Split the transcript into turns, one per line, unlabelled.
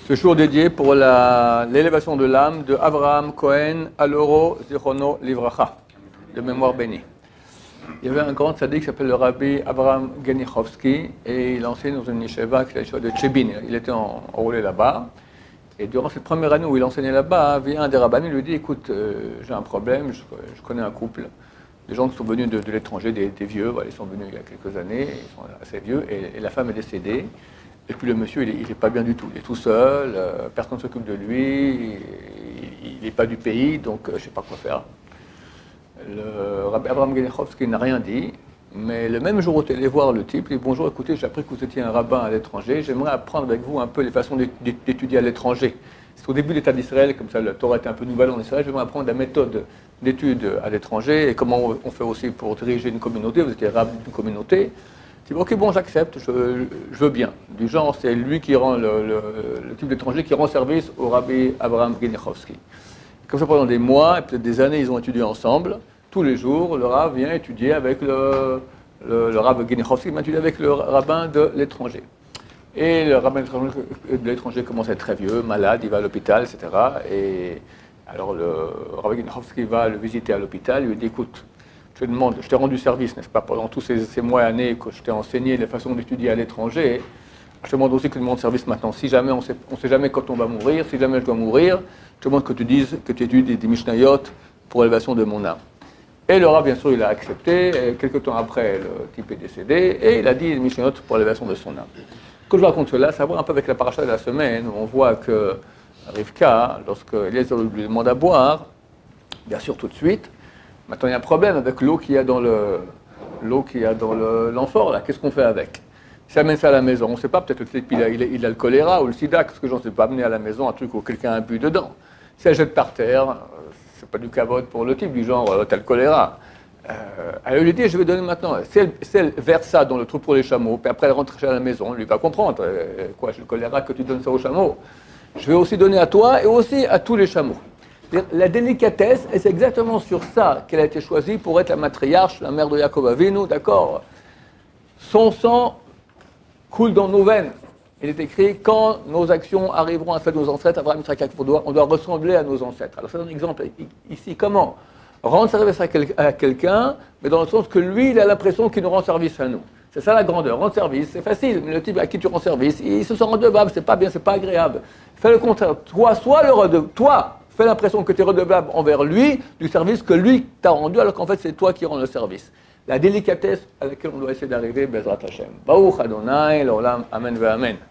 Ce jour dédié pour l'élévation de l'âme de Avraham Cohen Aloro Zichrono Livracha, de mémoire bénie. Il y avait un grand tzaddik qui s'appelle le rabbi Avraham Genichovski et il enseigne dans une yeshiva qui est la yeshiva de Tchébin. Il était enrôlé là-bas. Et durant cette première année où il enseignait là-bas, vient un des rabbins et lui dit: écoute, j'ai un problème, je connais un couple, des gens qui sont venus de l'étranger, des vieux, voilà, ils sont venus il y a quelques années, ils sont assez vieux, et la femme est décédée. Et puis le monsieur, il n'est pas bien du tout, il est tout seul, personne ne s'occupe de lui, il n'est pas du pays, donc je ne sais pas quoi faire. Le rabbi Avraham Genichovski n'a rien dit, mais le même jour où tu es allé voir le type, il dit: bonjour, écoutez, j'ai appris que vous étiez un rabbin à l'étranger, j'aimerais apprendre avec vous un peu les façons d'étudier à l'étranger. C'est au début de l'État d'Israël, comme ça, la Torah était un peu nouvelle en Israël, j'aimerais apprendre la méthode d'études à l'étranger et comment on fait aussi pour diriger une communauté. Vous étiez rabbi d'une communauté. Je dis: ok, bon, j'accepte, je veux bien. Du genre, c'est lui qui rend le type d'étranger qui rend service au rabbi Avraham Genichovski. Comme ça, pendant des mois et peut-être des années, ils ont étudié ensemble. Tous les jours, le rabbin vient étudier avec le rabbin Genichovski, vient étudier avec le rabbin de l'étranger. Et le rabbin de l'étranger commence à être très vieux, malade, il va à l'hôpital, etc. Et alors le rabbin Genichovski va le visiter à l'hôpital, il lui dit: écoute, je te demande, je t'ai rendu service, n'est-ce pas, pendant tous ces mois et années que je t'ai enseigné les façons d'étudier à l'étranger. Je te demande aussi que tu me rendes service maintenant. Si jamais on ne sait jamais quand on va mourir, si jamais je dois mourir, je te demande que tu dises que tu étudies des Mishnayot pour l'élévation de mon âme. Et le rabbin, bien sûr, il a accepté. Et quelques temps après, le type est décédé et il a dit des Mishnayot pour l'élévation de son âme. Quand je raconte cela, ça va un peu avec la paracha de la semaine, où on voit que Rivka, lorsque Eliezer lui demande à boire, bien sûr tout de suite. Maintenant, il y a un problème avec l'eau qu'il y a dans l'amphore, là. Qu'est-ce qu'on fait avec? Si on amène ça à la maison, on ne sait pas, peut-être que le type, il a le choléra ou le sida, parce que j'en sais pas, amener à la maison un truc où quelqu'un a bu dedans. Si elle jette par terre, c'est pas du cavote pour le type, du genre, t'as le choléra. Elle lui dit: je vais donner maintenant. Si elle verse ça dans le trou pour les chameaux, puis après elle rentre chez la maison, lui va comprendre. Quoi, j'ai le choléra, que tu donnes ça aux chameaux? Je vais aussi donner à toi et aussi à tous les chameaux. La délicatesse, et c'est exactement sur ça qu'elle a été choisie pour être la matriarche, la mère de Yaakov Avinu, d'accord? Son sang coule dans nos veines. Il est écrit: quand nos actions arriveront à celles de nos ancêtres, Abraham, Isaac, Jacob, on doit ressembler à nos ancêtres. Alors c'est un exemple ici. Comment rendre service à quelqu'un, mais dans le sens que lui, il a l'impression qu'il nous rend service à nous. C'est ça la grandeur. Rendre service, c'est facile, mais le type à qui tu rends service, il se sent redevable, c'est pas bien, c'est pas agréable. Fais le contraire. Toi, fais l'impression que tu es redevable envers lui du service que lui t'a rendu, alors qu'en fait, c'est toi qui rends le service. La délicatesse à laquelle on doit essayer d'arriver, Bezrat Hashem. Baruch Adonai, l'olam, amen ve amen.